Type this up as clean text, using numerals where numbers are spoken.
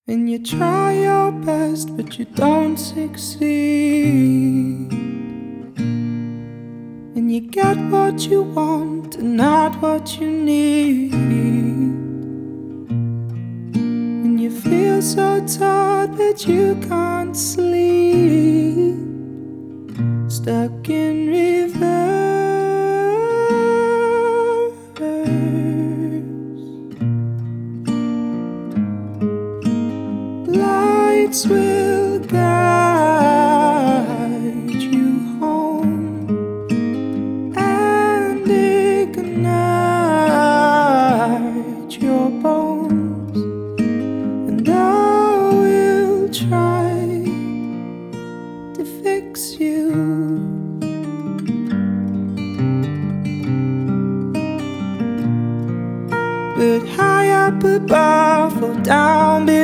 And you try your best, but you don't succeed. And you get what you want and not what you need. And you feel so tired, but you can't sleep. Stuck in reverse. Lights will guide you home and ignite your bones, and I will try